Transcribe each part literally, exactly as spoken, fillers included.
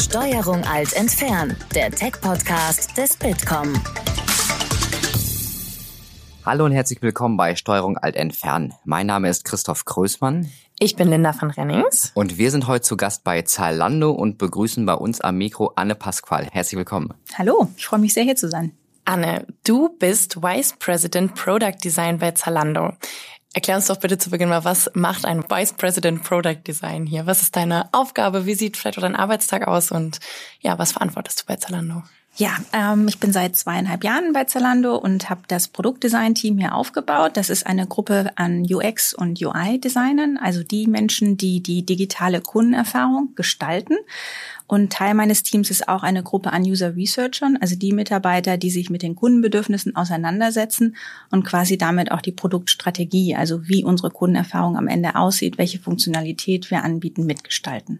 Steuerung Alt entfernen, der Tech-Podcast des Bitkom. Hallo und herzlich willkommen bei Steuerung Alt entfernen. Mein Name ist Christoph Größmann. Ich bin Linda van Rennings. Und wir sind heute zu Gast bei Zalando und begrüßen bei uns am Mikro Anne Pasqual. Herzlich willkommen. Hallo, ich freue mich sehr, hier zu sein. Anne, du bist Vice President Product Design bei Zalando. Erklär uns doch bitte zu Beginn mal, was macht ein Vice President Product Design hier? Was ist deine Aufgabe? Wie sieht vielleicht auch dein Arbeitstag aus? Und ja, was verantwortest du bei Zalando? Ja, ähm, ich bin seit zweieinhalb Jahren bei Zalando und habe das Produktdesign-Team hier aufgebaut. Das ist eine Gruppe an U X- und U I-Designern, also die Menschen, die die digitale Kundenerfahrung gestalten. Und Teil meines Teams ist auch eine Gruppe an User-Researchern, also die Mitarbeiter, die sich mit den Kundenbedürfnissen auseinandersetzen und quasi damit auch die Produktstrategie, also wie unsere Kundenerfahrung am Ende aussieht, welche Funktionalität wir anbieten, mitgestalten.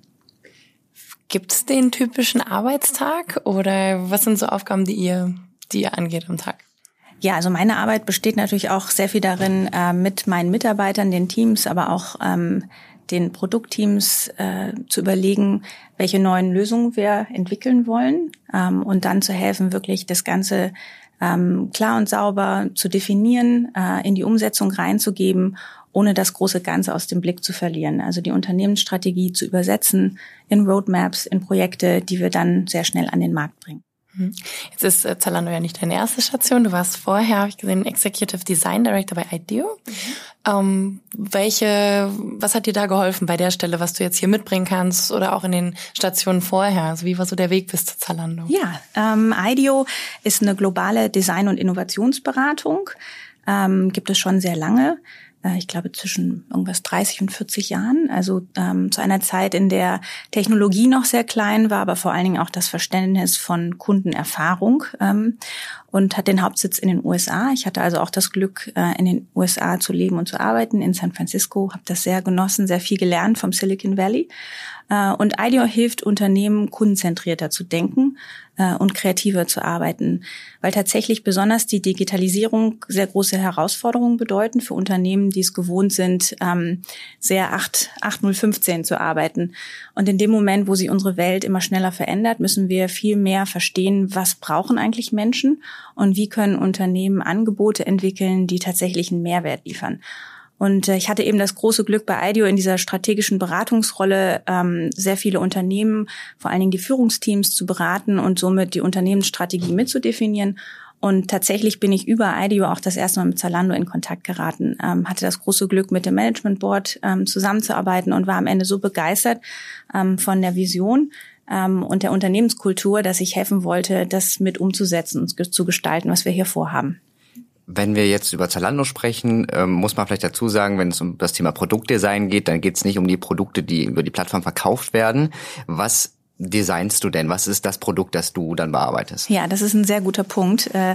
Gibt es den typischen Arbeitstag oder was sind so Aufgaben, die ihr, die ihr angeht am Tag? Ja, also meine Arbeit besteht natürlich auch sehr viel darin, äh, mit meinen Mitarbeitern, den Teams, aber auch ähm, den Produktteams äh, zu überlegen, welche neuen Lösungen wir entwickeln wollen ähm, und dann zu helfen, wirklich das Ganze ähm, klar und sauber zu definieren, äh, in die Umsetzung reinzugeben, ohne das große Ganze aus dem Blick zu verlieren. Also die Unternehmensstrategie zu übersetzen in Roadmaps, in Projekte, die wir dann sehr schnell an den Markt bringen. Jetzt ist äh, Zalando ja nicht deine erste Station. Du warst vorher, habe ich gesehen, Executive Design Director bei IDEO. Mhm. Ähm, welche, was hat dir da geholfen bei der Stelle, was du jetzt hier mitbringen kannst oder auch in den Stationen vorher? Also wie war so der Weg bis zu Zalando? Ja, ähm, IDEO ist eine globale Design- und Innovationsberatung. Ähm, gibt es schon sehr lange. Ich glaube, zwischen irgendwas dreißig und vierzig Jahren. Also ähm, zu einer Zeit, in der Technologie noch sehr klein war, aber vor allen Dingen auch das Verständnis von Kundenerfahrung ähm, und hat den Hauptsitz in den U S A. Ich hatte also auch das Glück, äh, in den U S A zu leben und zu arbeiten, in San Francisco. Habe das sehr genossen, sehr viel gelernt vom Silicon Valley. Äh, und IDEO hilft Unternehmen, kundenzentrierter zu denken äh, und kreativer zu arbeiten, weil tatsächlich besonders die Digitalisierung sehr große Herausforderungen bedeuten für Unternehmen, die es gewohnt sind, ähm, sehr acht null fünfzehn zu arbeiten. Und in dem Moment, wo sich unsere Welt immer schneller verändert, müssen wir viel mehr verstehen, was brauchen eigentlich Menschen und wie können Unternehmen Angebote entwickeln, die tatsächlich einen Mehrwert liefern. Und äh, ich hatte eben das große Glück, bei IDEO in dieser strategischen Beratungsrolle ähm, sehr viele Unternehmen, vor allen Dingen die Führungsteams zu beraten und somit die Unternehmensstrategie mitzudefinieren. Und tatsächlich bin ich über IDEO auch das erste Mal mit Zalando in Kontakt geraten, ähm, hatte das große Glück, mit dem Management Board ähm, zusammenzuarbeiten und war am Ende so begeistert ähm, von der Vision ähm, und der Unternehmenskultur, dass ich helfen wollte, das mit umzusetzen und zu gestalten, was wir hier vorhaben. Wenn wir jetzt über Zalando sprechen, ähm, muss man vielleicht dazu sagen, wenn es um das Thema Produktdesign geht, dann geht es nicht um die Produkte, die über die Plattform verkauft werden. Was designst du denn? Was ist das Produkt, das du dann bearbeitest? Ja, das ist ein sehr guter Punkt. Äh,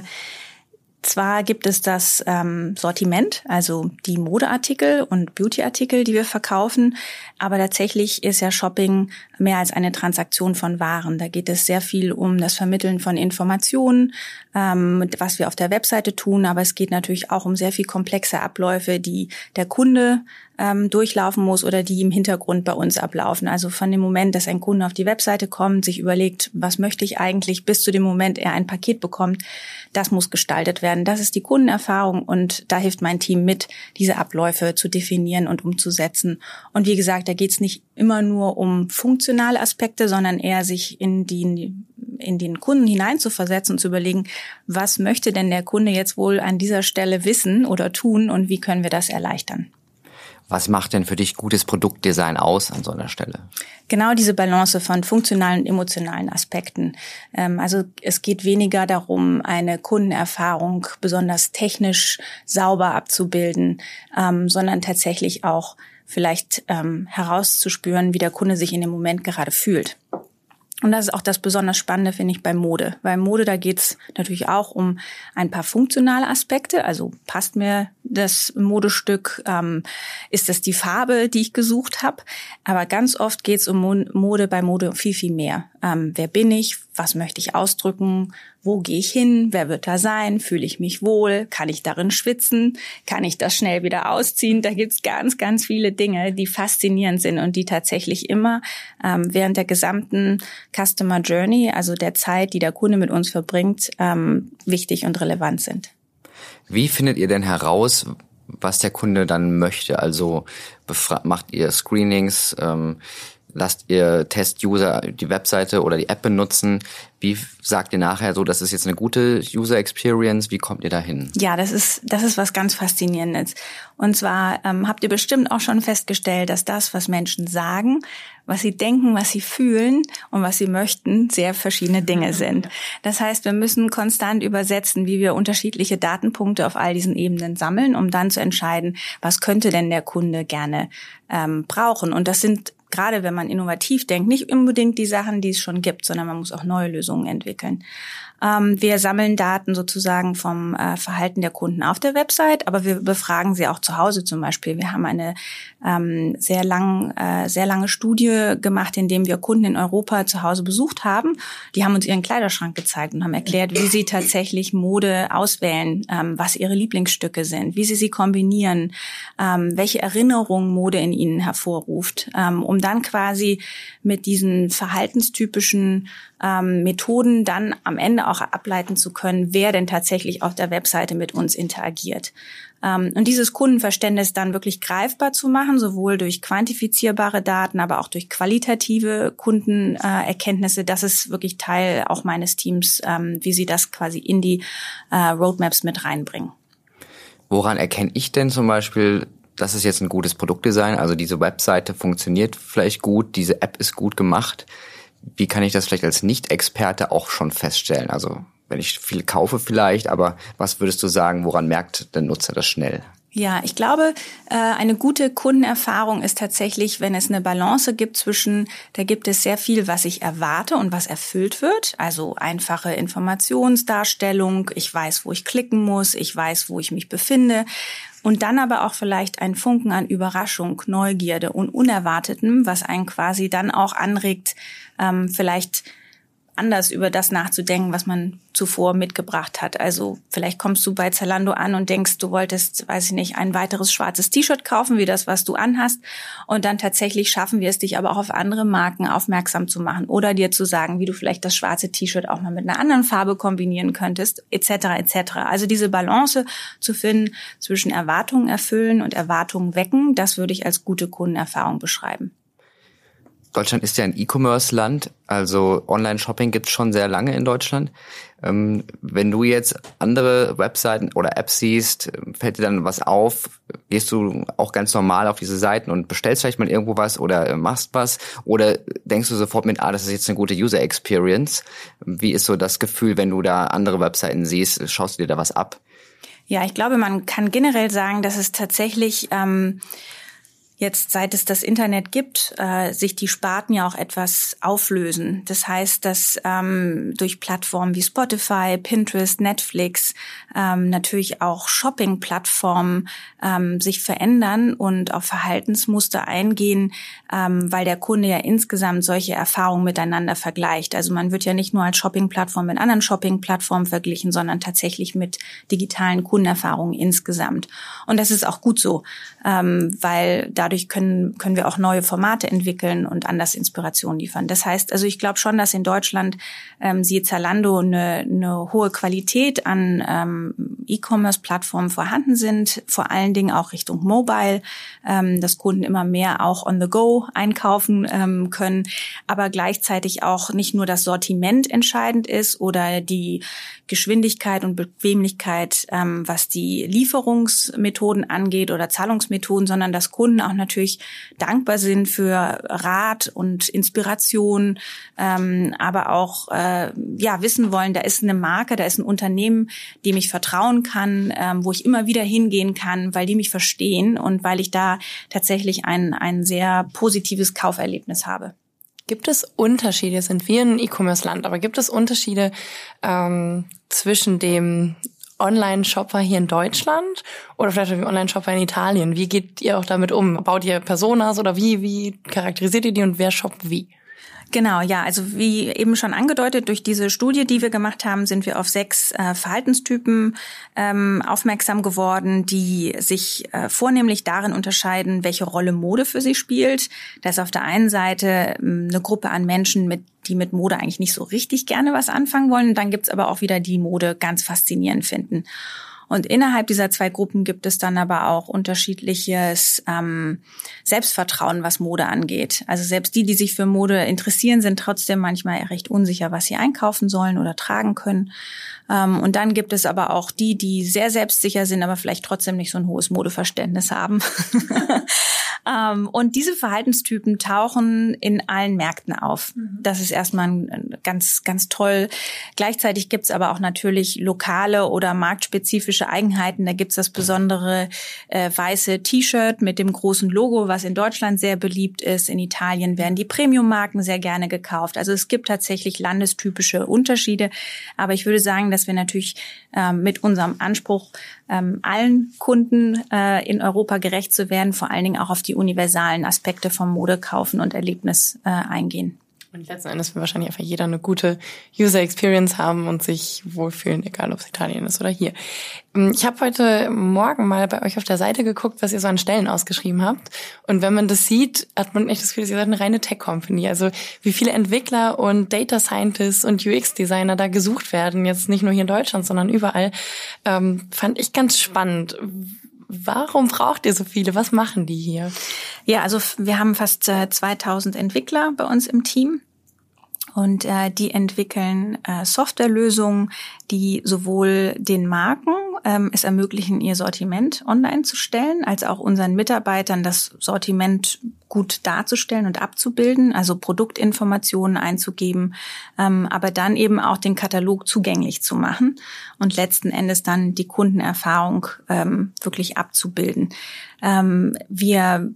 zwar gibt es das ähm, Sortiment, also die Modeartikel und Beautyartikel, die wir verkaufen, aber tatsächlich ist ja Shopping mehr als eine Transaktion von Waren. Da geht es sehr viel um das Vermitteln von Informationen, ähm, was wir auf der Webseite tun, aber es geht natürlich auch um sehr viel komplexe Abläufe, die der Kunde ähm, durchlaufen muss oder die im Hintergrund bei uns ablaufen. Also von dem Moment, dass ein Kunde auf die Webseite kommt, sich überlegt, was möchte ich eigentlich, bis zu dem Moment, er ein Paket bekommt, das muss gestaltet werden. Das ist die Kundenerfahrung und da hilft mein Team mit, diese Abläufe zu definieren und umzusetzen. Und wie gesagt, da geht es nicht immer nur um funktionale Aspekte, sondern eher sich in die in den Kunden hineinzuversetzen und zu überlegen, was möchte denn der Kunde jetzt wohl an dieser Stelle wissen oder tun und wie können wir das erleichtern. Was macht denn für dich gutes Produktdesign aus an so einer Stelle? Genau diese Balance von funktionalen und emotionalen Aspekten. Also es geht weniger darum, eine Kundenerfahrung besonders technisch sauber abzubilden, sondern tatsächlich auch vielleicht herauszuspüren, wie der Kunde sich in dem Moment gerade fühlt. Und das ist auch das besonders Spannende, finde ich, bei Mode. Bei Mode, da geht's natürlich auch um ein paar funktionale Aspekte. Also passt mir das Modestück, ähm, ist das die Farbe, die ich gesucht habe? Aber ganz oft geht's um Mode bei Mode viel, viel mehr. Ähm, wer bin ich? was möchte ich ausdrücken, wo gehe ich hin, wer wird da sein, fühle ich mich wohl, kann ich darin schwitzen, kann ich das schnell wieder ausziehen. Da gibt's ganz, ganz viele Dinge, die faszinierend sind und die tatsächlich immer ähm, während der gesamten Customer Journey, also der Zeit, die der Kunde mit uns verbringt, ähm, wichtig und relevant sind. Wie findet ihr denn heraus, was der Kunde dann möchte? Also befra- macht ihr Screenings, ähm, lasst ihr Test-User die Webseite oder die App benutzen? Wie sagt ihr nachher so, das ist jetzt eine gute User-Experience? Wie kommt ihr da hin? Ja, das ist das ist was ganz Faszinierendes. Und zwar ähm, habt ihr bestimmt auch schon festgestellt, dass das, was Menschen sagen, was sie denken, was sie fühlen und was sie möchten, sehr verschiedene Dinge sind. Das heißt, wir müssen konstant übersetzen, wie wir unterschiedliche Datenpunkte auf all diesen Ebenen sammeln, um dann zu entscheiden, was könnte denn der Kunde gerne ähm, brauchen. Und das sind gerade, wenn man innovativ denkt, nicht unbedingt die Sachen, die es schon gibt, sondern man muss auch neue Lösungen entwickeln. Ähm, wir sammeln Daten sozusagen vom äh, Verhalten der Kunden auf der Website, aber wir befragen sie auch zu Hause zum Beispiel. Wir haben eine ähm, sehr lang, äh, sehr lange Studie gemacht, in dem wir Kunden in Europa zu Hause besucht haben. Die haben uns ihren Kleiderschrank gezeigt und haben erklärt, wie sie tatsächlich Mode auswählen, ähm, was ihre Lieblingsstücke sind, wie sie sie kombinieren, ähm, welche Erinnerungen Mode in ihnen hervorruft, ähm, um dann quasi mit diesen verhaltenstypischen ähm, Methoden dann am Ende auch ableiten zu können, wer denn tatsächlich auf der Webseite mit uns interagiert. Ähm, und dieses Kundenverständnis dann wirklich greifbar zu machen, sowohl durch quantifizierbare Daten, aber auch durch qualitative Kundenerkenntnisse, das ist wirklich Teil auch meines Teams, ähm, wie sie das quasi in die äh, Roadmaps mit reinbringen. Woran erkenne ich denn zum Beispiel, das ist jetzt ein gutes Produktdesign, also diese Webseite funktioniert vielleicht gut, diese App ist gut gemacht? Wie kann ich das vielleicht als Nicht-Experte auch schon feststellen? Also wenn ich viel kaufe vielleicht, aber was würdest du sagen, woran merkt der Nutzer das schnell? Ja, ich glaube, eine gute Kundenerfahrung ist tatsächlich, wenn es eine Balance gibt zwischen, da gibt es sehr viel, was ich erwarte und was erfüllt wird. Also einfache Informationsdarstellung, ich weiß, wo ich klicken muss, ich weiß, wo ich mich befinde. Und dann aber auch vielleicht ein Funken an Überraschung, Neugierde und Unerwartetem, was einen quasi dann auch anregt, ähm, vielleicht anders über das nachzudenken, was man zuvor mitgebracht hat. Also vielleicht kommst du bei Zalando an und denkst, du wolltest, weiß ich nicht, ein weiteres schwarzes T-Shirt kaufen, wie das, was du anhast. Und dann tatsächlich schaffen wir es, dich aber auch auf andere Marken aufmerksam zu machen oder dir zu sagen, wie du vielleicht das schwarze T-Shirt auch mal mit einer anderen Farbe kombinieren könntest, et cetera et cetera. Also diese Balance zu finden zwischen Erwartungen erfüllen und Erwartungen wecken, das würde ich als gute Kundenerfahrung beschreiben. Deutschland ist ja ein E-Commerce-Land, also Online-Shopping gibt's schon sehr lange in Deutschland. Ähm, wenn du jetzt andere Webseiten oder Apps siehst, fällt dir dann was auf? Gehst du auch ganz normal auf diese Seiten und bestellst vielleicht mal irgendwo was oder machst was? Oder denkst du sofort mit, ah, das ist jetzt eine gute User-Experience? Wie ist so das Gefühl, wenn du da andere Webseiten siehst? Schaust du dir da was ab? Ja, ich glaube, man kann generell sagen, dass es tatsächlich ähm, jetzt, seit es das Internet gibt, äh, sich die Sparten ja auch etwas auflösen. Das heißt, dass ähm, durch Plattformen wie Spotify, Pinterest, Netflix, ähm, natürlich auch Shopping-Plattformen ähm, sich verändern und auf Verhaltensmuster eingehen, ähm, weil der Kunde ja insgesamt solche Erfahrungen miteinander vergleicht. Also man wird ja nicht nur als Shopping-Plattform mit anderen Shopping-Plattformen verglichen, sondern tatsächlich mit digitalen Kundenerfahrungen insgesamt. Und das ist auch gut so, ähm, weil da Dadurch können können wir auch neue Formate entwickeln und anders Inspiration liefern. Das heißt, also ich glaube schon, dass in Deutschland ähm, siehe Zalando eine, eine hohe Qualität an ähm, E-Commerce-Plattformen vorhanden sind, vor allen Dingen auch Richtung Mobile, ähm, dass Kunden immer mehr auch on the go einkaufen ähm, können, aber gleichzeitig auch nicht nur das Sortiment entscheidend ist oder die Geschwindigkeit und Bequemlichkeit, ähm, was die Lieferungsmethoden angeht oder Zahlungsmethoden, sondern dass Kunden auch natürlich dankbar sind für Rat und Inspiration, ähm, aber auch äh, ja wissen wollen, da ist eine Marke, da ist ein Unternehmen, dem ich vertrauen kann, ähm, wo ich immer wieder hingehen kann, weil die mich verstehen und weil ich da tatsächlich ein ein sehr positives Kauferlebnis habe. Gibt es Unterschiede, sind wir ein E-Commerce-Land, aber gibt es Unterschiede ähm, zwischen dem Online-Shopper hier in Deutschland oder vielleicht dem Online-Shopper in Italien? Wie geht ihr auch damit um? Baut ihr Personas oder wie wie charakterisiert ihr die und wer shoppt wie? Genau, ja, also wie eben schon angedeutet, durch diese Studie, die wir gemacht haben, sind wir auf sechs äh, Verhaltenstypen ähm, aufmerksam geworden, die sich äh, vornehmlich darin unterscheiden, welche Rolle Mode für sie spielt. Da ist auf der einen Seite ähm, eine Gruppe an Menschen, mit die mit Mode eigentlich nicht so richtig gerne was anfangen wollen. Dann gibt's aber auch wieder die Mode ganz faszinierend finden. Und innerhalb dieser zwei Gruppen gibt es dann aber auch unterschiedliches ähm, Selbstvertrauen, was Mode angeht. Also selbst die, die sich für Mode interessieren, sind trotzdem manchmal recht unsicher, was sie einkaufen sollen oder tragen können. Ähm, und dann gibt es aber auch die, die sehr selbstsicher sind, aber vielleicht trotzdem nicht so ein hohes Modeverständnis haben. ähm, und diese Verhaltenstypen tauchen in allen Märkten auf. Das ist erstmal ein, ganz, ganz toll. Gleichzeitig gibt es aber auch natürlich lokale oder marktspezifische Eigenheiten. Da gibt's das besondere äh, weiße T-Shirt mit dem großen Logo, was in Deutschland sehr beliebt ist. In Italien werden die Premium-Marken sehr gerne gekauft. Also es gibt tatsächlich landestypische Unterschiede. Aber ich würde sagen, dass wir natürlich ähm, mit unserem Anspruch, ähm, allen Kunden äh, in Europa gerecht zu werden, vor allen Dingen auch auf die universalen Aspekte vom Modekaufen und Erlebnis äh, eingehen. Und letzten Endes will wahrscheinlich einfach jeder eine gute User Experience haben und sich wohlfühlen, egal ob es Italien ist oder hier. Ich habe heute Morgen mal bei euch auf der Seite geguckt, was ihr so an Stellen ausgeschrieben habt. Und wenn man das sieht, hat man echt das Gefühl, ihr seid eine reine Tech-Company. Also wie viele Entwickler und Data Scientists und U X-Designer da gesucht werden, jetzt nicht nur hier in Deutschland, sondern überall, ähm, fand ich ganz spannend. Warum braucht ihr so viele? Was machen die hier? Ja, also wir haben fast äh, zweitausend Entwickler bei uns im Team. Und äh, die entwickeln äh, Softwarelösungen, die sowohl den Marken ähm, es ermöglichen, ihr Sortiment online zu stellen, als auch unseren Mitarbeitern das Sortiment gut darzustellen und abzubilden, also Produktinformationen einzugeben, ähm, aber dann eben auch den Katalog zugänglich zu machen und letzten Endes dann die Kundenerfahrung ähm, wirklich abzubilden. Ähm, wir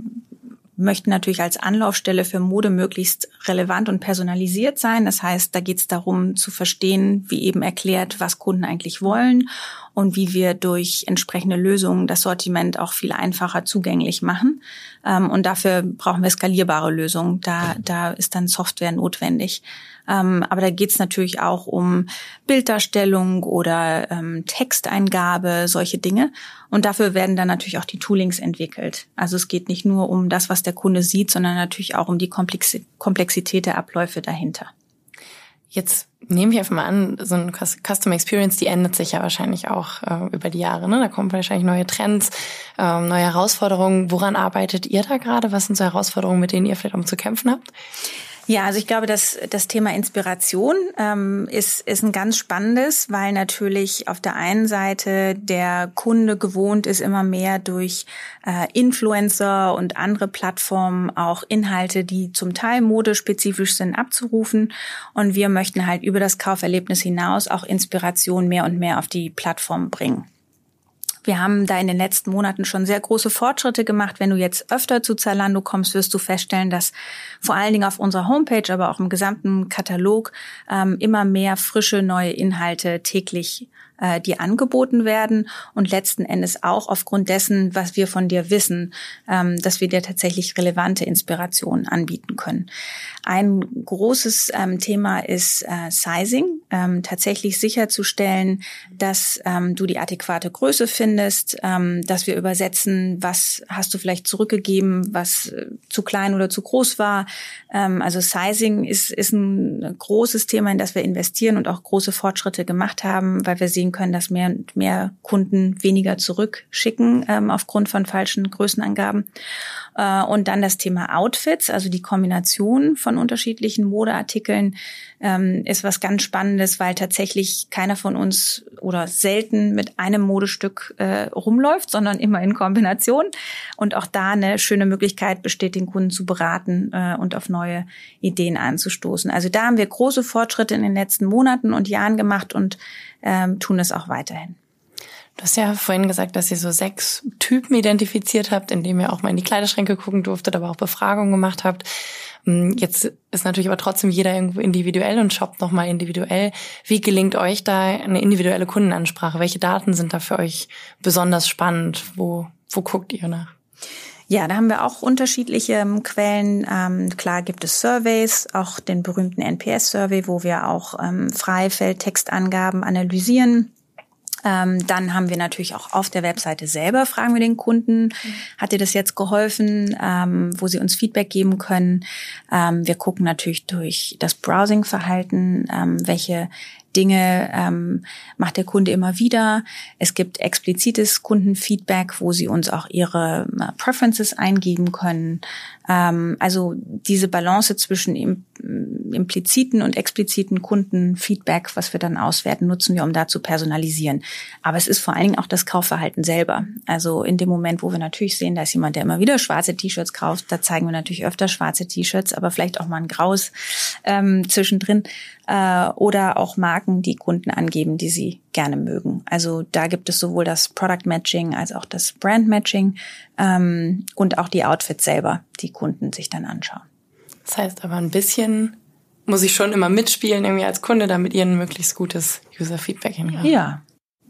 möchten natürlich als Anlaufstelle für Mode möglichst relevant und personalisiert sein. Das heißt, da geht es darum zu verstehen, wie eben erklärt, was Kunden eigentlich wollen und wie wir durch entsprechende Lösungen das Sortiment auch viel einfacher zugänglich machen. Und dafür brauchen wir skalierbare Lösungen. Da, da ist dann Software notwendig. Aber da geht es natürlich auch um Bilddarstellung oder ähm, Texteingabe, solche Dinge. Und dafür werden dann natürlich auch die Toolings entwickelt. Also es geht nicht nur um das, was der Kunde sieht, sondern natürlich auch um die Komplexität der Abläufe dahinter. Jetzt nehme ich einfach mal an, so eine Customer Experience, die ändert sich ja wahrscheinlich auch äh, über die Jahre. Ne? Da kommen wahrscheinlich neue Trends, ähm, neue Herausforderungen. Woran arbeitet ihr da gerade? Was sind so Herausforderungen, mit denen ihr vielleicht auch zu kämpfen habt? Ja, also ich glaube, dass das Thema Inspiration ähm, ist ist ein ganz spannendes, weil natürlich auf der einen Seite der Kunde gewohnt ist, immer mehr durch äh, Influencer und andere Plattformen auch Inhalte, die zum Teil modespezifisch sind, abzurufen. Und wir möchten halt über das Kauferlebnis hinaus auch Inspiration mehr und mehr auf die Plattform bringen. Wir haben da in den letzten Monaten schon sehr große Fortschritte gemacht. Wenn du jetzt öfter zu Zalando kommst, wirst du feststellen, dass vor allen Dingen auf unserer Homepage, aber auch im gesamten Katalog ähm, immer mehr frische neue Inhalte täglich äh, dir angeboten werden und letzten Endes auch aufgrund dessen, was wir von dir wissen, ähm, dass wir dir tatsächlich relevante Inspirationen anbieten können. Ein großes ähm, Thema ist äh, Sizing, ähm, tatsächlich sicherzustellen, dass ähm, du die adäquate Größe findest, ähm, dass wir übersetzen, was hast du vielleicht zurückgegeben, was äh, zu klein oder zu groß war. Ähm, also Sizing ist, ist ein großes Thema, in das wir investieren und auch große Fortschritte gemacht haben, weil wir sehen können, dass mehr und mehr Kunden weniger zurückschicken ähm, aufgrund von falschen Größenangaben. Äh, und dann das Thema Outfits, also die Kombination von unterschiedlichen Modeartikeln, ähm, ist was ganz Spannendes, weil tatsächlich keiner von uns oder selten mit einem Modestück äh, rumläuft, sondern immer in Kombination. Und auch da eine schöne Möglichkeit besteht, den Kunden zu beraten äh, und auf neue Ideen anzustoßen. Also da haben wir große Fortschritte in den letzten Monaten und Jahren gemacht und ähm, tun es auch weiterhin. Du hast ja vorhin gesagt, dass ihr so sechs Typen identifiziert habt, indem ihr auch mal in die Kleiderschränke gucken durftet, aber auch Befragungen gemacht habt. Jetzt ist natürlich aber trotzdem jeder irgendwo individuell und shoppt nochmal individuell. Wie gelingt euch da eine individuelle Kundenansprache? Welche Daten sind da für euch besonders spannend? Wo, wo guckt ihr nach? Ja, da haben wir auch unterschiedliche ähm, Quellen. Ähm, klar gibt es Surveys, auch den berühmten N P S-Survey, wo wir auch ähm, Freifeldtextangaben analysieren. Ähm, dann haben wir natürlich auch auf der Webseite selber, fragen wir den Kunden, mhm. hat dir das jetzt geholfen, ähm, wo sie uns Feedback geben können. Ähm, wir gucken natürlich durch das Browsing-Verhalten, ähm, welche Dinge ähm, macht der Kunde immer wieder. Es gibt explizites Kundenfeedback, wo sie uns auch ihre äh, Preferences eingeben können. Ähm, also diese Balance zwischen im, impliziten und expliziten Kundenfeedback, was wir dann auswerten, nutzen wir, um da zu personalisieren. Aber es ist vor allen Dingen auch das Kaufverhalten selber. Also in dem Moment, wo wir natürlich sehen, da ist jemand, der immer wieder schwarze T-Shirts kauft, da zeigen wir natürlich öfter schwarze T-Shirts, aber vielleicht auch mal ein graues ähm, zwischendrin. Äh, oder auch Marken, die Kunden angeben, die sie gerne mögen. Also da gibt es sowohl das Product Matching als auch das Brand Matching ähm, und auch die Outfits selber, die Kunden sich dann anschauen. Das heißt aber ein bisschen muss ich schon immer mitspielen irgendwie als Kunde, damit ihr ein möglichst gutes User-Feedback hinkriegt. Ja.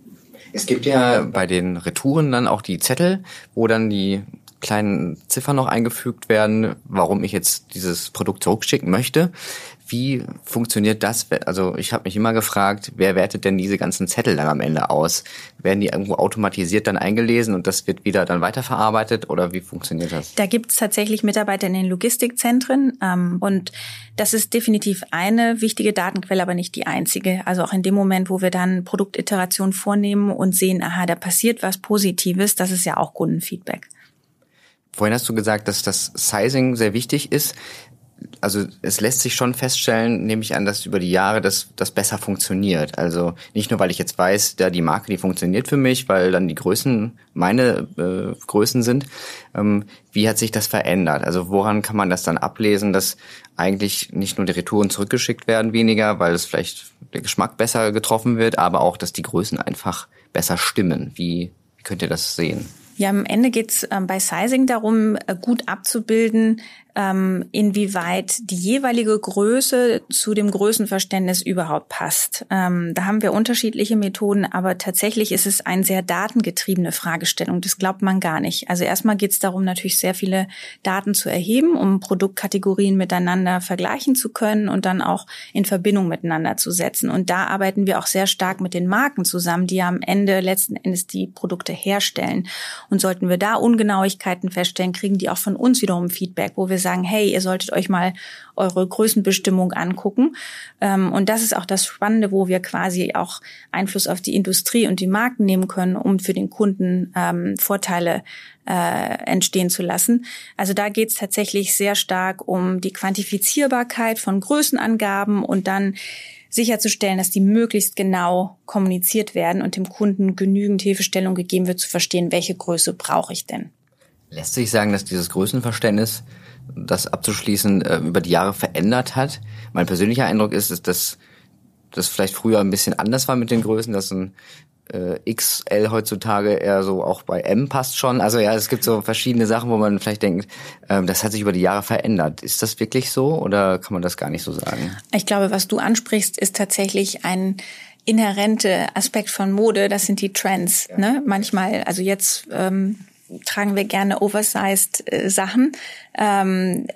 Es gibt ja bei den Retouren dann auch die Zettel, wo dann die kleinen Ziffern noch eingefügt werden, warum ich jetzt dieses Produkt zurückschicken möchte. Wie funktioniert das? Also ich habe mich immer gefragt, wer wertet denn diese ganzen Zettel dann am Ende aus? Werden die irgendwo automatisiert dann eingelesen und das wird wieder dann weiterverarbeitet oder wie funktioniert das? Da gibt es tatsächlich Mitarbeiter in den Logistikzentren ähm, und das ist definitiv eine wichtige Datenquelle, aber nicht die einzige. Also auch in dem Moment, wo wir dann Produktiterationen vornehmen und sehen, aha, da passiert was Positives, das ist ja auch Kundenfeedback. Vorhin hast du gesagt, dass das Sizing sehr wichtig ist. Also es lässt sich schon feststellen, nehme ich an, dass über die Jahre das, das besser funktioniert. Also nicht nur, weil ich jetzt weiß, da die Marke, die funktioniert für mich, weil dann die Größen meine äh, Größen sind. Ähm, wie hat sich das verändert? Also woran kann man das dann ablesen, dass eigentlich nicht nur die Retouren zurückgeschickt werden weniger, weil es vielleicht der Geschmack besser getroffen wird, aber auch, dass die Größen einfach besser stimmen? Wie, wie könnt ihr das sehen? Ja, am Ende geht's ähm, bei Sizing darum, äh, gut abzubilden, ähm, inwieweit die jeweilige Größe zu dem Größenverständnis überhaupt passt. Ähm, da haben wir unterschiedliche Methoden, aber tatsächlich ist es eine sehr datengetriebene Fragestellung. Das glaubt man gar nicht. Also erstmal geht's darum, natürlich sehr viele Daten zu erheben, um Produktkategorien miteinander vergleichen zu können und dann auch in Verbindung miteinander zu setzen. Und da arbeiten wir auch sehr stark mit den Marken zusammen, die ja am Ende letzten Endes die Produkte herstellen. Und sollten wir da Ungenauigkeiten feststellen, kriegen die auch von uns wiederum Feedback, wo wir sagen, hey, ihr solltet euch mal eure Größenbestimmung angucken. Und das ist auch das Spannende, wo wir quasi auch Einfluss auf die Industrie und die Marken nehmen können, um für den Kunden ähm, Vorteile äh, entstehen zu lassen. Also da geht es tatsächlich sehr stark um die Quantifizierbarkeit von Größenangaben und dann sicherzustellen, dass die möglichst genau kommuniziert werden und dem Kunden genügend Hilfestellung gegeben wird, zu verstehen, welche Größe brauche ich denn. Lässt sich sagen, dass dieses Größenverständnis, das abzuschließen, über die Jahre verändert hat? Mein persönlicher Eindruck ist, dass das vielleicht früher ein bisschen anders war mit den Größen, dass ein äh, X L heutzutage eher so auch bei M passt schon. Also ja, es gibt so verschiedene Sachen, wo man vielleicht denkt, ähm, das hat sich über die Jahre verändert. Ist das wirklich so oder kann man das gar nicht so sagen? Ich glaube, was du ansprichst, ist tatsächlich ein inhärenter Aspekt von Mode. Das sind die Trends. Ja. Ne? Manchmal, also jetzt ähm, tragen wir gerne oversized äh, Sachen. Ähm,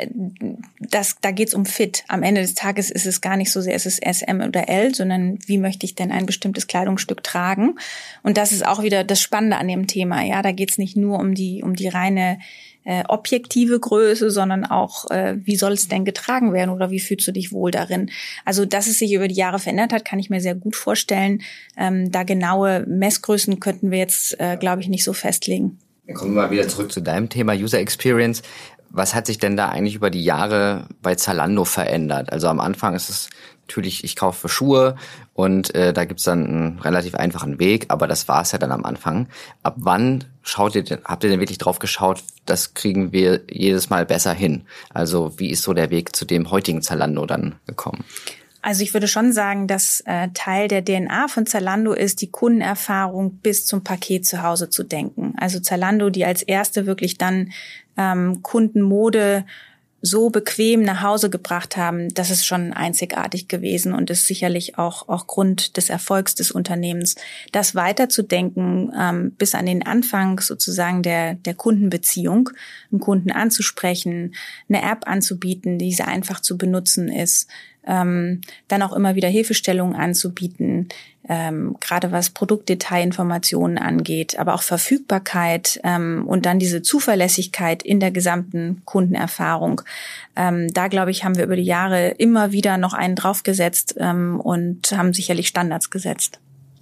das, da geht's um Fit. Am Ende des Tages ist es gar nicht so sehr, ist es S, M oder L, sondern wie möchte ich denn ein bestimmtes Kleidungsstück tragen? Und das ist auch wieder das Spannende an dem Thema. Ja, da geht's nicht nur um die um die reine äh, objektive Größe, sondern auch, äh, wie soll es denn getragen werden oder wie fühlst du dich wohl darin? Also, dass es sich über die Jahre verändert hat, kann ich mir sehr gut vorstellen. Ähm, da genaue Messgrößen könnten wir jetzt, äh, glaube ich, nicht so festlegen. Dann kommen wir mal wieder zurück zu deinem Thema User Experience. Was hat sich denn da eigentlich über die Jahre bei Zalando verändert? Also am Anfang ist es natürlich, ich kaufe Schuhe und äh, da gibt's dann einen relativ einfachen Weg, aber das war's ja dann am Anfang. Ab wann schaut ihr denn, habt ihr denn wirklich drauf geschaut, das kriegen wir jedes Mal besser hin? Also wie ist so der Weg zu dem heutigen Zalando dann gekommen? Also ich würde schon sagen, dass äh, Teil der D N A von Zalando ist, die Kundenerfahrung bis zum Paket zu Hause zu denken. Also Zalando, die als erste wirklich dann ähm, Kundenmode so bequem nach Hause gebracht haben, das ist schon einzigartig gewesen und ist sicherlich auch auch Grund des Erfolgs des Unternehmens, das weiterzudenken ähm, bis an den Anfang sozusagen der der Kundenbeziehung, einen Kunden anzusprechen, eine App anzubieten, die sehr einfach zu benutzen ist, ähm, dann auch immer wieder Hilfestellungen anzubieten, ähm, gerade was Produktdetailinformationen angeht, aber auch Verfügbarkeit ähm, und dann diese Zuverlässigkeit in der gesamten Kundenerfahrung. Ähm, da, glaube ich, haben wir über die Jahre immer wieder noch einen draufgesetzt ähm, und haben sicherlich Standards gesetzt.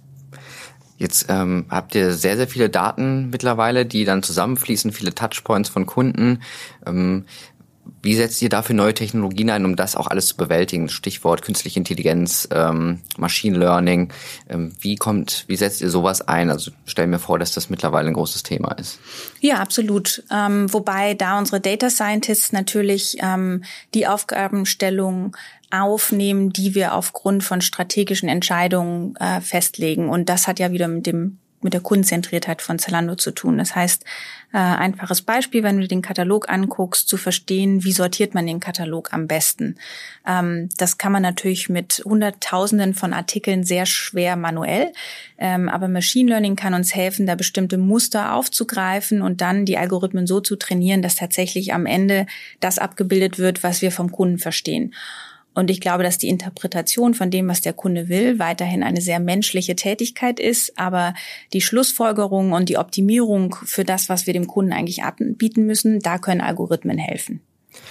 Jetzt ähm, habt ihr sehr, sehr viele Daten mittlerweile, die dann zusammenfließen, viele Touchpoints von Kunden. Ähm, Wie setzt ihr dafür neue Technologien ein, um das auch alles zu bewältigen? Stichwort künstliche Intelligenz, ähm, Machine Learning. Ähm, wie kommt, wie setzt ihr sowas ein? Also stell mir vor, dass das mittlerweile ein großes Thema ist. Ja, absolut. Ähm, wobei da unsere Data Scientists natürlich ähm, die Aufgabenstellung aufnehmen, die wir aufgrund von strategischen Entscheidungen äh, festlegen. Und das hat ja wieder mit dem mit der Kundenzentriertheit von Zalando zu tun. Das heißt, äh, einfaches Beispiel, wenn du den Katalog anguckst, zu verstehen, wie sortiert man den Katalog am besten. Ähm, das kann man natürlich mit Hunderttausenden von Artikeln sehr schwer manuell, ähm, aber Machine Learning kann uns helfen, da bestimmte Muster aufzugreifen und dann die Algorithmen so zu trainieren, dass tatsächlich am Ende das abgebildet wird, was wir vom Kunden verstehen. Und ich glaube, dass die Interpretation von dem, was der Kunde will, weiterhin eine sehr menschliche Tätigkeit ist. Aber die Schlussfolgerung und die Optimierung für das, was wir dem Kunden eigentlich anbieten müssen, da können Algorithmen helfen.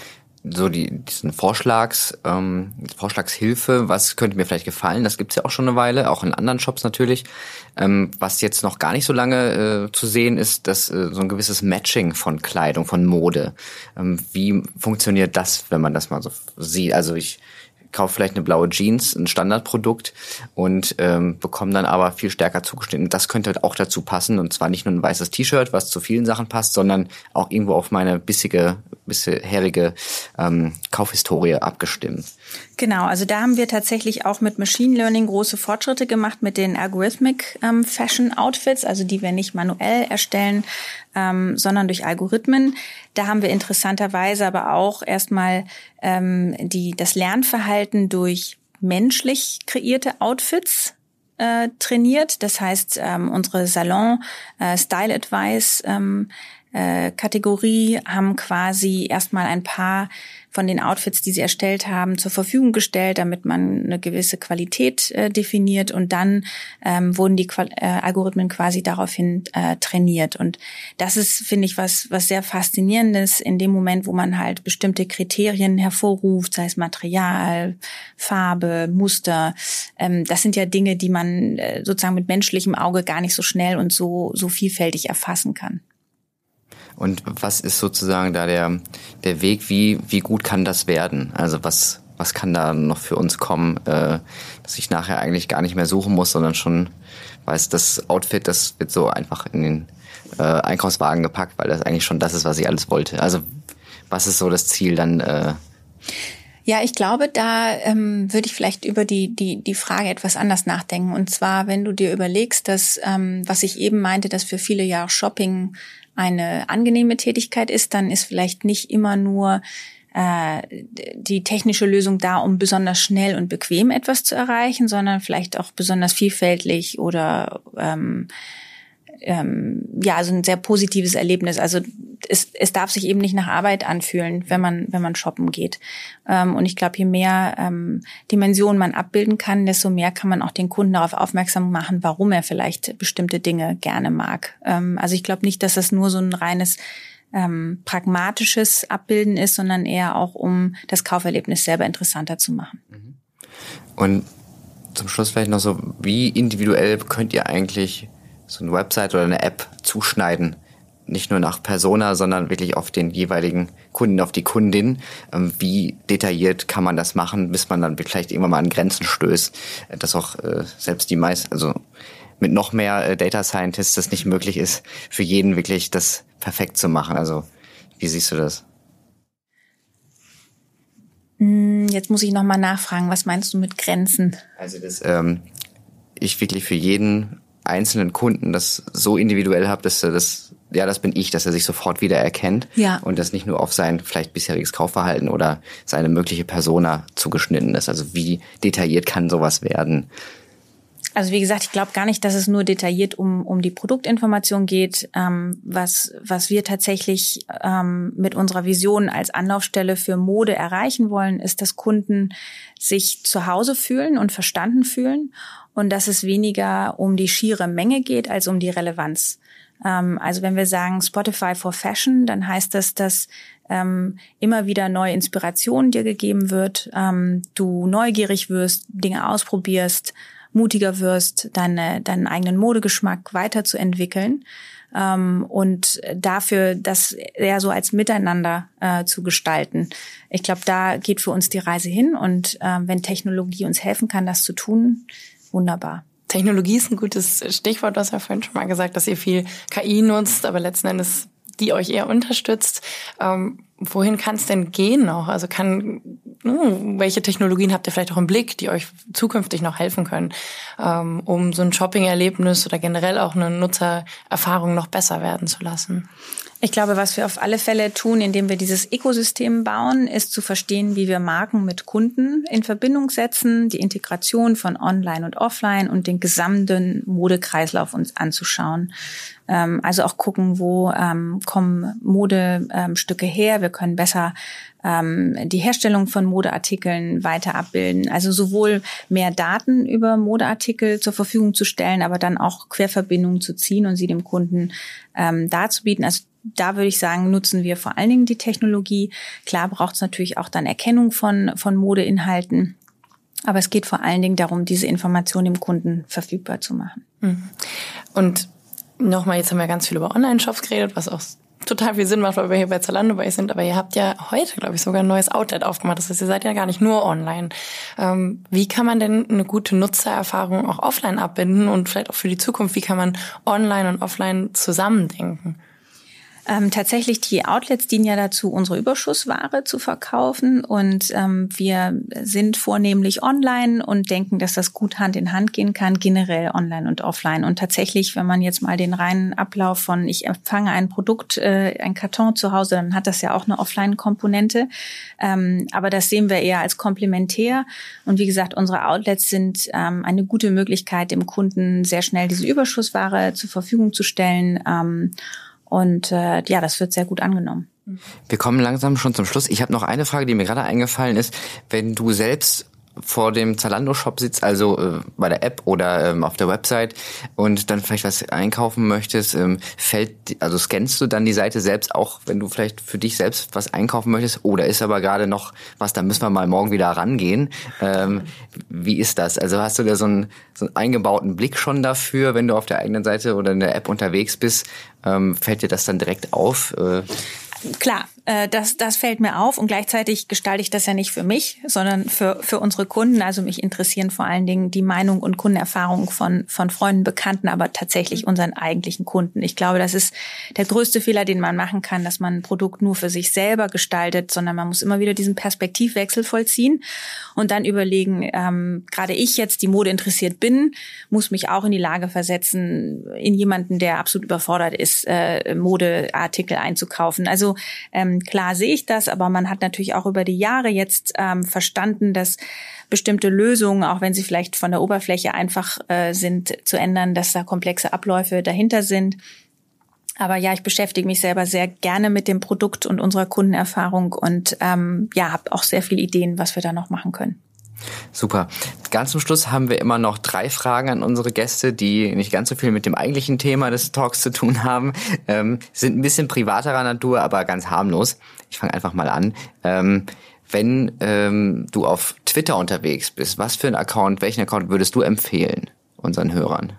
So die diesen Vorschlags, ähm, Vorschlagshilfe, was könnte mir vielleicht gefallen? Das gibt's ja auch schon eine Weile, auch in anderen Shops natürlich. Ähm, was jetzt noch gar nicht so lange äh, zu sehen ist, dass äh, so ein gewisses Matching von Kleidung, von Mode. Ähm, wie funktioniert das, wenn man das mal so sieht? Also ich kaufe vielleicht eine blaue Jeans, ein Standardprodukt und ähm, bekomme dann aber viel stärker zugeschnitten. Das könnte halt auch dazu passen und zwar nicht nur ein weißes T-Shirt, was zu vielen Sachen passt, sondern auch irgendwo auf meine bissige, bisherige ähm, Kaufhistorie abgestimmt. Genau, also da haben wir tatsächlich auch mit Machine Learning große Fortschritte gemacht mit den Algorithmic ähm, Fashion Outfits, also die wir nicht manuell erstellen, ähm, sondern durch Algorithmen. Da haben wir interessanterweise aber auch erstmal ähm, die das Lernverhalten durch menschlich kreierte Outfits äh, trainiert. Das heißt, ähm, unsere Salon äh, Style Advice ähm, äh, Kategorie haben quasi erstmal ein paar von den Outfits, die sie erstellt haben, zur Verfügung gestellt, damit man eine gewisse Qualität äh, definiert und dann ähm, wurden die Qual- äh, Algorithmen quasi daraufhin äh, trainiert. Und das ist, finde ich, was was sehr Faszinierendes in dem Moment, wo man halt bestimmte Kriterien hervorruft, sei es Material, Farbe, Muster. Ähm, das sind ja Dinge, die man äh, sozusagen mit menschlichem Auge gar nicht so schnell und so so vielfältig erfassen kann. Und was ist sozusagen da der der Weg, wie wie gut kann das werden? Also was was kann da noch für uns kommen, äh, dass ich nachher eigentlich gar nicht mehr suchen muss, sondern schon weiß, das Outfit, das wird so einfach in den äh, Einkaufswagen gepackt, weil das eigentlich schon das ist, was ich alles wollte. Also was ist so das Ziel dann? Äh Ja, ich glaube, da ähm, würde ich vielleicht über die die die Frage etwas anders nachdenken. Und zwar, wenn du dir überlegst, dass ähm, was ich eben meinte, dass für viele ja Shopping eine angenehme Tätigkeit ist, dann ist vielleicht nicht immer nur äh, die technische Lösung da, um besonders schnell und bequem etwas zu erreichen, sondern vielleicht auch besonders vielfältig oder ähm, ähm, ja, also ein sehr positives Erlebnis. Also es, es darf sich eben nicht nach Arbeit anfühlen, wenn man wenn man shoppen geht. Ähm, und ich glaube, je mehr ähm, Dimensionen man abbilden kann, desto mehr kann man auch den Kunden darauf aufmerksam machen, warum er vielleicht bestimmte Dinge gerne mag. Ähm, also ich glaube nicht, dass das nur so ein reines ähm, pragmatisches Abbilden ist, sondern eher auch, um das Kauferlebnis selber interessanter zu machen. Und zum Schluss vielleicht noch so, wie individuell könnt ihr eigentlich so eine Website oder eine App zuschneiden? Nicht nur nach Persona, sondern wirklich auf den jeweiligen Kunden, auf die Kundin. Wie detailliert kann man das machen, bis man dann vielleicht irgendwann mal an Grenzen stößt, dass auch äh, selbst die meisten, also mit noch mehr äh, Data Scientists das nicht möglich ist, für jeden wirklich das perfekt zu machen. Also wie siehst du das? Jetzt muss ich noch mal nachfragen, was meinst du mit Grenzen? Also dass ähm, ich wirklich für jeden einzelnen Kunden das so individuell habe, dass er das ja, das bin ich, dass er sich sofort wiedererkennt ja. und das nicht nur auf sein vielleicht bisheriges Kaufverhalten oder seine mögliche Persona zugeschnitten ist. Also wie detailliert kann sowas werden? Also wie gesagt, ich glaube gar nicht, dass es nur detailliert um um die Produktinformation geht. Ähm, was was wir tatsächlich ähm, mit unserer Vision als Anlaufstelle für Mode erreichen wollen, ist, dass Kunden sich zu Hause fühlen und verstanden fühlen und dass es weniger um die schiere Menge geht als um die Relevanz. Ähm, also wenn wir sagen Spotify for Fashion, dann heißt das, dass ähm, immer wieder neue Inspiration dir gegeben wird, ähm, du neugierig wirst, Dinge ausprobierst, mutiger wirst, deine, deinen eigenen Modegeschmack weiterzuentwickeln ähm, und dafür das eher so als Miteinander äh, zu gestalten. Ich glaube, da geht für uns die Reise hin und äh, wenn Technologie uns helfen kann, das zu tun, wunderbar. Technologie ist ein gutes Stichwort. Du hast ja vorhin schon mal gesagt, dass ihr viel K I nutzt, aber letzten Endes die euch eher unterstützt. Ähm, wohin kann es denn gehen noch? Also kann, mh, welche Technologien habt ihr vielleicht auch im Blick, die euch zukünftig noch helfen können, ähm, um so ein Shopping-Erlebnis oder generell auch eine Nutzererfahrung noch besser werden zu lassen? Ich glaube, was wir auf alle Fälle tun, indem wir dieses Ökosystem bauen, ist zu verstehen, wie wir Marken mit Kunden in Verbindung setzen, die Integration von Online und Offline und den gesamten Modekreislauf uns anzuschauen. Ähm, also auch gucken, wo ähm, kommen Modestücke ähm, her. Wir können besser ähm, die Herstellung von Modeartikeln weiter abbilden. Also sowohl mehr Daten über Modeartikel zur Verfügung zu stellen, aber dann auch Querverbindungen zu ziehen und sie dem Kunden ähm, darzubieten. Also da würde ich sagen, nutzen wir vor allen Dingen die Technologie. Klar braucht es natürlich auch dann Erkennung von von Modeinhalten. Aber es geht vor allen Dingen darum, diese Information dem Kunden verfügbar zu machen. Und nochmal, jetzt haben wir ganz viel über Online-Shops geredet, was auch total viel Sinn macht, weil wir hier bei Zalando bei euch sind. Aber ihr habt ja heute, glaube ich, sogar ein neues Outlet aufgemacht. Das heißt, ihr seid ja gar nicht nur online. Ähm, wie kann man denn eine gute Nutzererfahrung auch offline abbinden und vielleicht auch für die Zukunft, wie kann man online und offline zusammendenken? Ähm, tatsächlich, die Outlets dienen ja dazu, unsere Überschussware zu verkaufen und ähm, wir sind vornehmlich online und denken, dass das gut Hand in Hand gehen kann, generell online und offline. Und tatsächlich, wenn man jetzt mal den reinen Ablauf von ich empfange ein Produkt, äh, ein Karton zu Hause, dann hat das ja auch eine Offline-Komponente. Ähm, aber das sehen wir eher als komplementär. Und wie gesagt, unsere Outlets sind ähm, eine gute Möglichkeit, dem Kunden sehr schnell diese Überschussware zur Verfügung zu stellen. Ähm, Und äh, ja, das wird sehr gut angenommen. Wir kommen langsam schon zum Schluss. Ich habe noch eine Frage, die mir gerade eingefallen ist. Wenn du selbst vor dem Zalando-Shop sitzt, also äh, bei der App oder ähm, auf der Website und dann vielleicht was einkaufen möchtest, ähm, fällt, also scannst du dann die Seite selbst auch, wenn du vielleicht für dich selbst was einkaufen möchtest? Oder ist aber gerade noch was, da müssen wir mal morgen wieder rangehen. Ähm, wie ist das? Also hast du da so einen, so einen eingebauten Blick schon dafür, wenn du auf der eigenen Seite oder in der App unterwegs bist? Ähm, fällt dir das dann direkt auf? Äh, Klar, äh, das das fällt mir auf und gleichzeitig gestalte ich das ja nicht für mich, sondern für für unsere Kunden. Also mich interessieren vor allen Dingen die Meinung und Kundenerfahrung von von Freunden, Bekannten, aber tatsächlich unseren eigentlichen Kunden. Ich glaube, das ist der größte Fehler, den man machen kann, dass man ein Produkt nur für sich selber gestaltet, sondern man muss immer wieder diesen Perspektivwechsel vollziehen und dann überlegen, ähm, gerade ich jetzt, die Mode interessiert bin, muss mich auch in die Lage versetzen, in jemanden, der absolut überfordert ist, äh, Modeartikel einzukaufen. Also ähm, klar sehe ich das, aber man hat natürlich auch über die Jahre jetzt ähm, verstanden, dass bestimmte Lösungen, auch wenn sie vielleicht von der Oberfläche einfach äh, sind, zu ändern, dass da komplexe Abläufe dahinter sind. Aber ja, ich beschäftige mich selber sehr gerne mit dem Produkt und unserer Kundenerfahrung und ähm, ja, habe auch sehr viele Ideen, was wir da noch machen können. Super. Ganz zum Schluss haben wir immer noch drei Fragen an unsere Gäste, die nicht ganz so viel mit dem eigentlichen Thema des Talks zu tun haben. Ähm, sind ein bisschen privaterer Natur, aber ganz harmlos. Ich fange einfach mal an. Ähm, wenn ähm, du auf Twitter unterwegs bist, was für einen Account, welchen Account würdest du empfehlen unseren Hörern?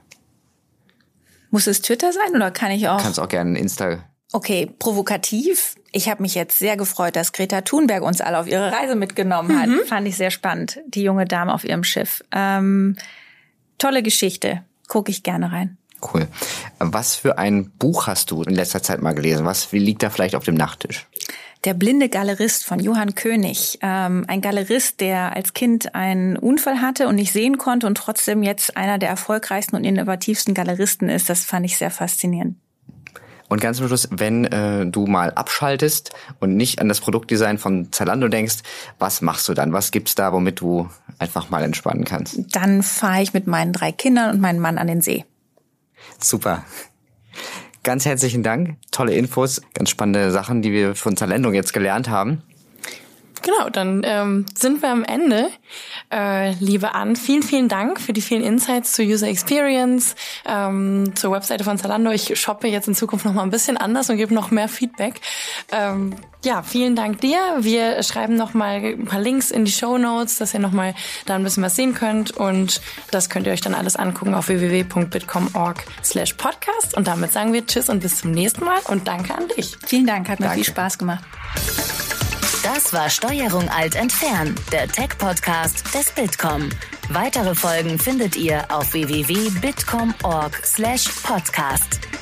Muss es Twitter sein oder kann ich auch? Kannst auch gerne Insta. Okay, provokativ. Ich habe mich jetzt sehr gefreut, dass Greta Thunberg uns alle auf ihre Reise mitgenommen hat. Mhm. Fand ich sehr spannend, die junge Dame auf ihrem Schiff. Ähm, tolle Geschichte, gucke ich gerne rein. Cool. Was für ein Buch hast du in letzter Zeit mal gelesen? Was, wie liegt da vielleicht auf dem Nachttisch? Der blinde Galerist von Johann König. Ähm, ein Galerist, der als Kind einen Unfall hatte und nicht sehen konnte und trotzdem jetzt einer der erfolgreichsten und innovativsten Galeristen ist. Das fand ich sehr faszinierend. Und ganz zum Schluss, wenn äh, du mal abschaltest und nicht an das Produktdesign von Zalando denkst, was machst du dann? Was gibt's da, womit du einfach mal entspannen kannst? Dann fahre ich mit meinen drei Kindern und meinem Mann an den See. Super. Ganz herzlichen Dank. Tolle Infos, ganz spannende Sachen, die wir von Zalando jetzt gelernt haben. Genau, dann ähm, sind wir am Ende. Äh, liebe Ann, vielen, vielen Dank für die vielen Insights zur User Experience, ähm, zur Webseite von Zalando. Ich shoppe jetzt in Zukunft noch mal ein bisschen anders und gebe noch mehr Feedback. Ähm, ja, vielen Dank dir. Wir schreiben noch mal ein paar Links in die Shownotes, dass ihr noch mal da ein bisschen was sehen könnt. Und das könnt ihr euch dann alles angucken auf w w w punkt bitkom punkt org slash podcast. Und damit sagen wir Tschüss und bis zum nächsten Mal. Und danke an dich. Vielen Dank, hat mir Danke. viel Spaß gemacht. Das war Steuerung Alt entfernen, der Tech-Podcast des Bitkom. Weitere Folgen findet ihr auf w w w punkt bitkom punkt org slash podcast.